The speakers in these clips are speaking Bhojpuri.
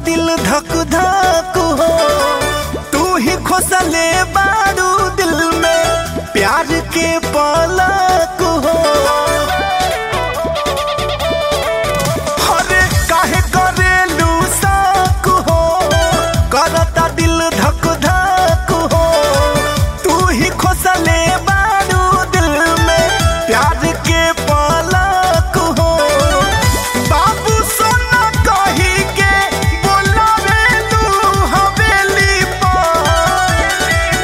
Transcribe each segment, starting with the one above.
दिल धक धक हो, तू ही खोसले बारू दिल में प्यार के पलक हो। अरे काहे करेलू शक हो, करता दिल धक धक हो, तू ही खोसले बारू दिल में प्यार के पलक हो। बाबू सोना कही के बोलावेलू हवेली पर,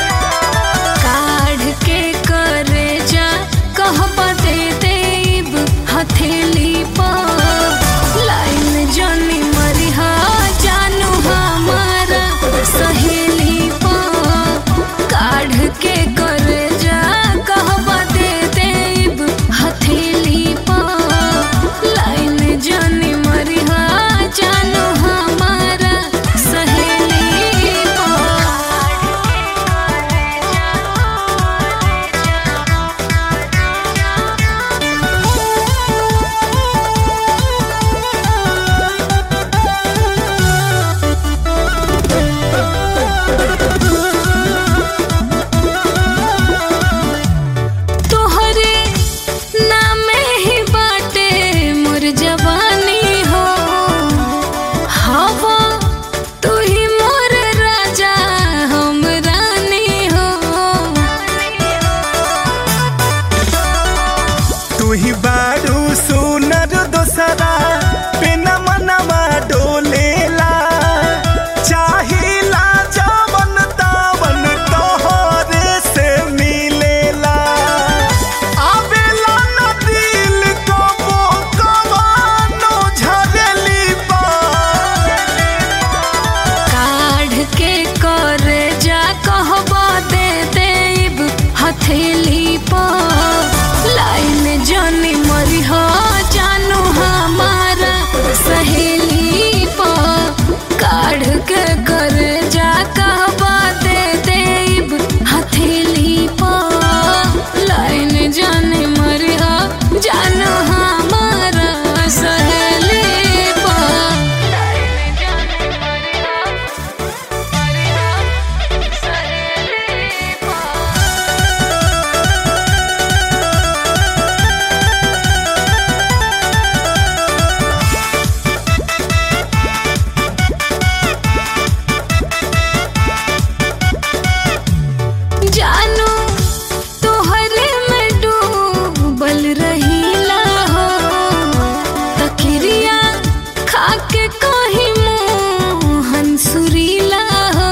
काढ़ के करे जा कहबा दे देब हथेली पर। लाइन जनी मरिहा जानू हमारा सहेली पर, काढ़ के करे जा कहबा दे देब हथेली पर। लाइन जनी मरिहा जानू हमारा सहेली पर। तोहरे नामे ही बाटे मोर जवानी हो, हवा तू ही मोर राजा हम रानी हो। तू ही बारू सुनर दोसरा पे न मनवा डोलेला। चाहिला जवन तवन तोहरे से मिलेला। आवेला न दिल कबो कवानो झरेली पर, काढ़ के करे जा कहबा दे देब हथेली पर। लाइन जनी मरिहा जानू हमारा सहेली पर, काढ़ के करे जा कहबा दे देब हथेली पर। लाइन जनी मरिहा जानू हमारा सहेली पर। लाइन जनी मरिहा सहेली पर। जानू तोहरे में डूबल रहीला हो, तकिरिया खाके कहीं मोहन सुरीला हो।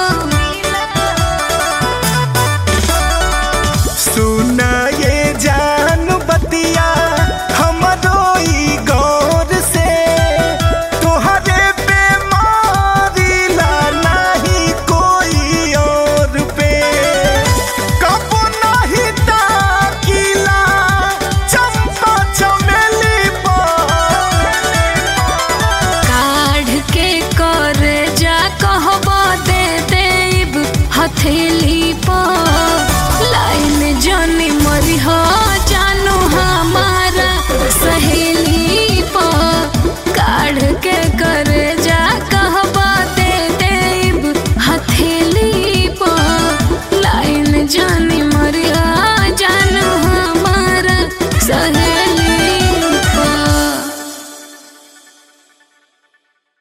सुना ये जान बतिया हमरो ई गौर से। तोहरे पे मारिला नहीं कोई और पे, कबो नहीं ताकीला चंपा चमेली पर। काढ़ के करे जा कहबा दे देब हथेली पर। लाइन जनी मरिहा जानू हमारा सहेली पर, काढ़ के करे जा कहबा दे देब हथेली पर। लाइन जनी मरिहा जानू हमारा सहेली